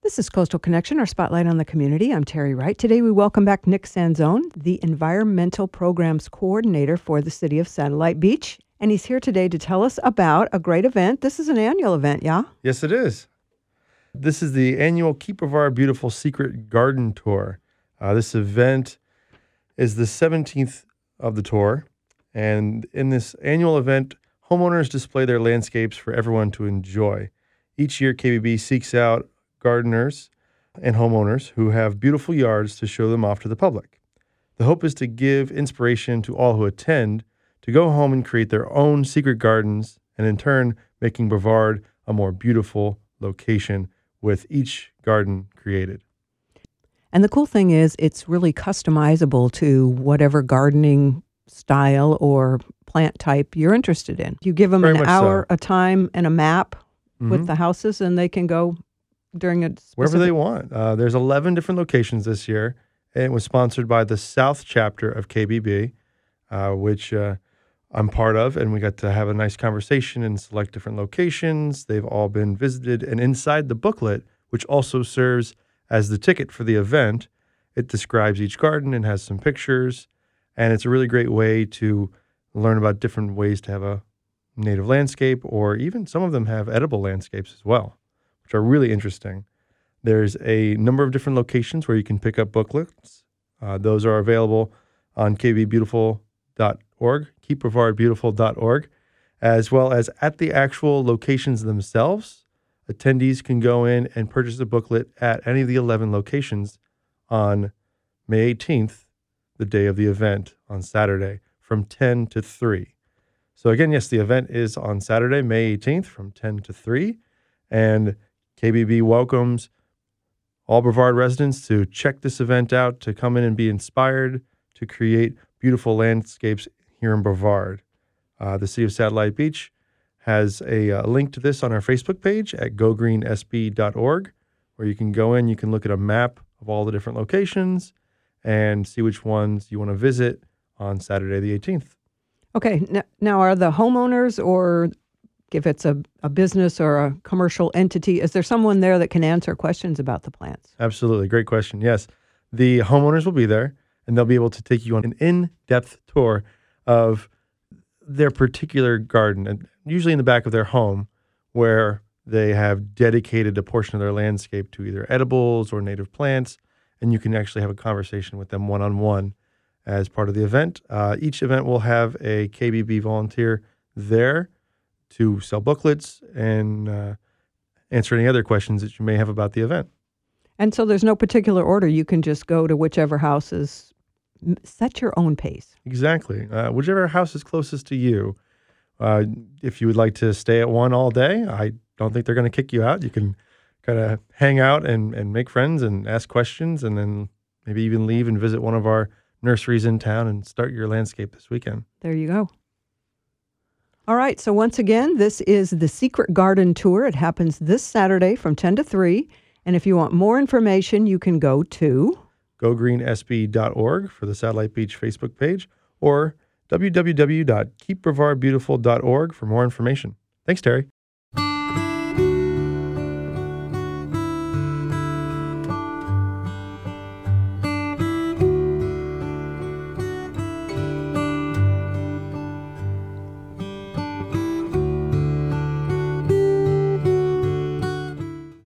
This is Coastal Connection, our spotlight on the community. I'm Terry Wright. Today we welcome back Nick Sanzone, the Environmental Programs Coordinator for the City of Satellite Beach. And he's here today to tell us about a great event. This is an annual event, yeah? Yes, it is. This is the annual Keep Brevard Beautiful Secret Garden Tour. This event is the 17th of the tour. And in this annual event, homeowners display their landscapes for everyone to enjoy. Each year, KBB seeks out gardeners and homeowners who have beautiful yards to show them off to the public. The hope is to give inspiration to all who attend to go home and create their own secret gardens, and in turn, making Brevard a more beautiful location with each garden created. And the cool thing is it's really customizable to whatever gardening style or plant type you're interested in. You give them Very an much hour, so. a time, and a map with the houses, and they can go during a specific... Wherever they want. There's 11 different locations this year, and it was sponsored by the South chapter of KBB, which I'm part of, and we got to have a nice conversation and select different locations. They've all been visited, and inside the booklet, which also serves as the ticket for the event, it describes each garden and has some pictures, and it's a really great way to learn about different ways to have a native landscape, or even some of them have edible landscapes as well, which are really interesting. There's a number of different locations where you can pick up booklets. Those are available on kbbbeautiful.org, keepbrevardbeautiful.org, as well as at the actual locations themselves. Attendees can go in and purchase a booklet at any of the 11 locations on May 18th, the day of the event, on Saturday, from 10 to 3. So again, yes, the event is on Saturday, May 18th, from 10 to 3, and KBB welcomes all Brevard residents to check this event out, to come in and be inspired to create beautiful landscapes here in Brevard. The City of Satellite Beach has a link to this on our Facebook page at gogreensb.org, where you can go in, you can look at a map of all the different locations and see which ones you want to visit on Saturday the 18th. Okay, now are the homeowners, or if it's a business or a commercial entity, is there someone there that can answer questions about the plants? Absolutely. Great question. Yes. The homeowners will be there, and they'll be able to take you on an in-depth tour of their particular garden, and usually in the back of their home, where they have dedicated a portion of their landscape to either edibles or native plants, and you can actually have a conversation with them one-on-one as part of the event. Each event will have a KBB volunteer there to sell booklets and answer any other questions that you may have about the event. And so there's no particular order. You can just go to whichever house is, set your own pace. Exactly. Whichever house is closest to you. If you would like to stay at one all day, I don't think they're going to kick you out. You can kind of hang out and make friends and ask questions, and then maybe even leave and visit one of our nurseries in town and start your landscape this weekend. There you go. All right. So once again, this is the Secret Garden Tour. It happens this Saturday from 10 to 3. And if you want more information, you can go to gogreensb.org for the Satellite Beach Facebook page, or www.keepbrevardbeautiful.org for more information. Thanks, Terry.